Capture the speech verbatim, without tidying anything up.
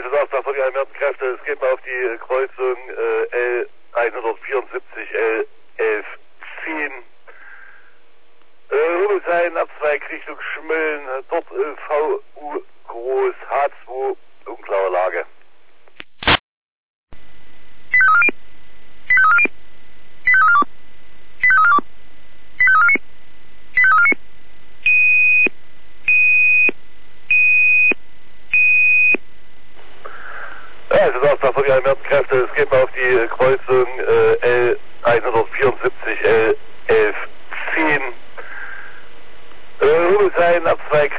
Gleisesauftakt von die alliierten Kräfte. Es geht mal auf die Kreuzung äh, L hundertvierundsiebzig, L elf zehn. Äh, Rubelsheim, Abzweig Richtung Schmölln, dort äh, V